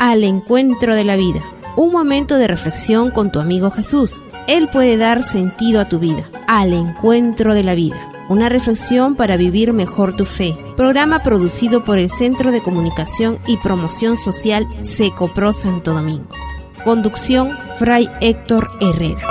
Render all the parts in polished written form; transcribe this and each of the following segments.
Al encuentro de la vida. Un momento de reflexión con tu amigo Jesús. Él puede dar sentido a tu vida. Al encuentro de la vida. Una reflexión para vivir mejor tu fe. Programa producido por el Centro de Comunicación y Promoción Social Secopro Santo Domingo. Conducción, Fray Héctor Herrera.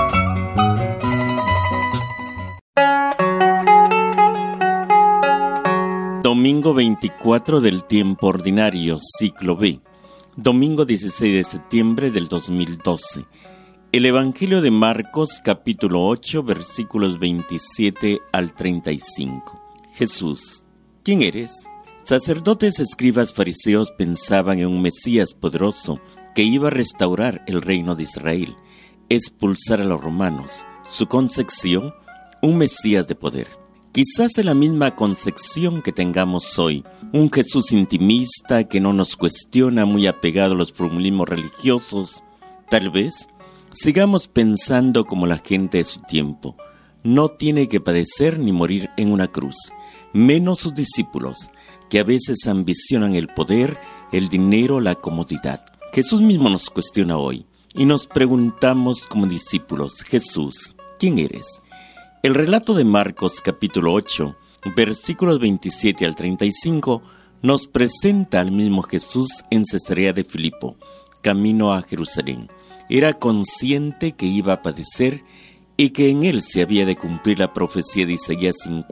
Domingo 24 del tiempo ordinario, ciclo B. Domingo 16 de septiembre del 2012. El Evangelio de Marcos, capítulo 8, versículos 27 al 35. Jesús: ¿quién eres? Sacerdotes, escribas, fariseos pensaban en un Mesías poderoso que iba a restaurar el reino de Israel, expulsar a los romanos. Su concepción, un Mesías de poder. Quizás es la misma concepción que tengamos hoy, un Jesús intimista que no nos cuestiona, muy apegado a los formalismos religiosos. Tal vez sigamos pensando como la gente de su tiempo. No tiene que padecer ni morir en una cruz, menos sus discípulos, que a veces ambicionan el poder, el dinero, la comodidad. Jesús mismo nos cuestiona hoy y nos preguntamos como discípulos: Jesús, ¿quién eres? El relato de Marcos capítulo 8, versículos 27 al 35, nos presenta al mismo Jesús en Cesarea de Filipo, camino a Jerusalén. Era consciente que iba a padecer y que en él se había de cumplir la profecía de Isaías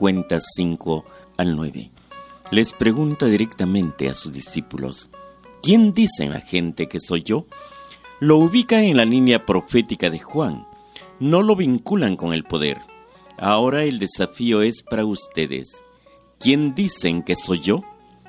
55 al 9. Les pregunta directamente a sus discípulos: ¿quién dicen la gente que soy yo? Lo ubican en la línea profética de Juan. No lo vinculan con el poder. Ahora el desafío es para ustedes. ¿Quién dicen que soy yo?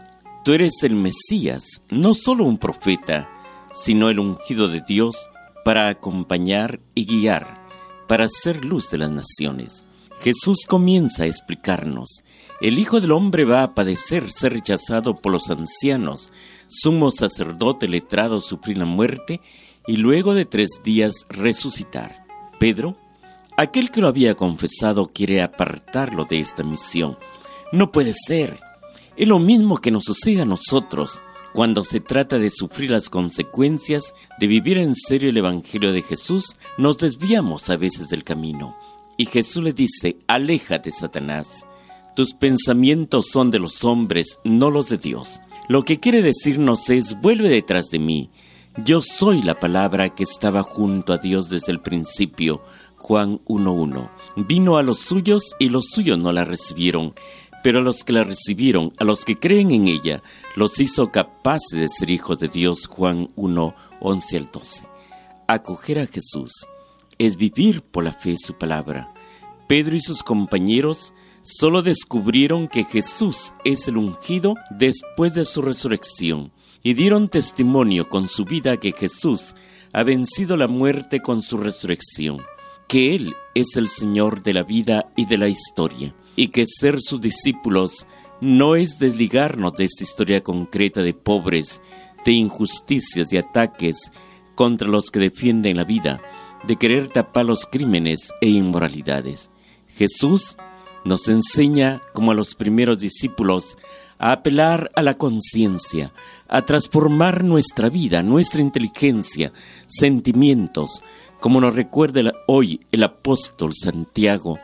Tú eres el Mesías, no solo un profeta, sino el ungido de Dios para acompañar y guiar, para hacer luz de las naciones. Jesús comienza a explicarnos: el Hijo del Hombre va a padecer, ser rechazado por los ancianos, sumo sacerdote, letrado, sufrir la muerte y luego de 3 días resucitar. Pedro, aquel que lo había confesado, quiere apartarlo de esta misión. No puede ser. Es lo mismo que nos sucede a nosotros cuando se trata de sufrir las consecuencias de vivir en serio el Evangelio de Jesús. Nos desviamos a veces del camino. Y Jesús le dice: aléjate, Satanás. Tus pensamientos son de los hombres, no los de Dios. Lo que quiere decirnos es: vuelve detrás de mí. Yo soy la palabra que estaba junto a Dios desde el principio. Juan 1:1. Vino a los suyos y los suyos no la recibieron, pero a los que la recibieron, a los que creen en ella, los hizo capaces de ser hijos de Dios. Juan 1:11 al 12. Acoger a Jesús es vivir por la fe de su palabra. Pedro y sus compañeros solo descubrieron que Jesús es el ungido después de su resurrección y dieron testimonio con su vida que Jesús ha vencido la muerte con su resurrección, que Él es el Señor de la vida y de la historia, y que ser sus discípulos no es desligarnos de esta historia concreta de pobres, de injusticias, de ataques contra los que defienden la vida, de querer tapar los crímenes e inmoralidades. Jesús nos enseña, como a los primeros discípulos, a apelar a la conciencia, a transformar nuestra vida, nuestra inteligencia, sentimientos, como nos recuerda hoy el apóstol Santiago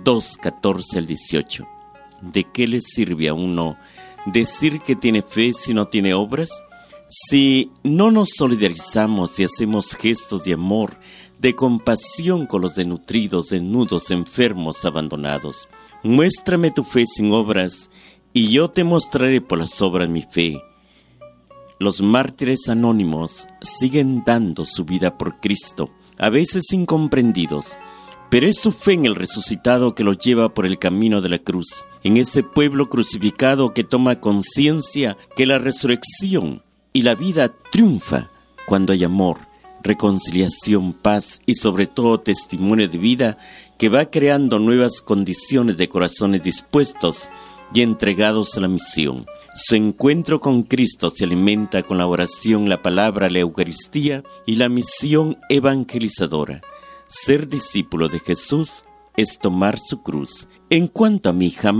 2:14 al 18. ¿De qué le sirve a uno decir que tiene fe si no tiene obras? Si no nos solidarizamos y hacemos gestos de amor, de compasión con los desnutridos, desnudos, enfermos, abandonados. Muéstrame tu fe sin obras y yo te mostraré por las obras mi fe. Los mártires anónimos siguen dando su vida por Cristo, a veces incomprendidos, pero es su fe en el resucitado que los lleva por el camino de la cruz, en ese pueblo crucificado que toma conciencia que la resurrección y la vida triunfa cuando hay amor, reconciliación, paz y sobre todo testimonio de vida que va creando nuevas condiciones de corazones dispuestos y entregados a la misión. Su encuentro con Cristo se alimenta con la oración, la palabra, la Eucaristía y la misión evangelizadora. Ser discípulo de Jesús es tomar su cruz. En cuanto a mí, jamás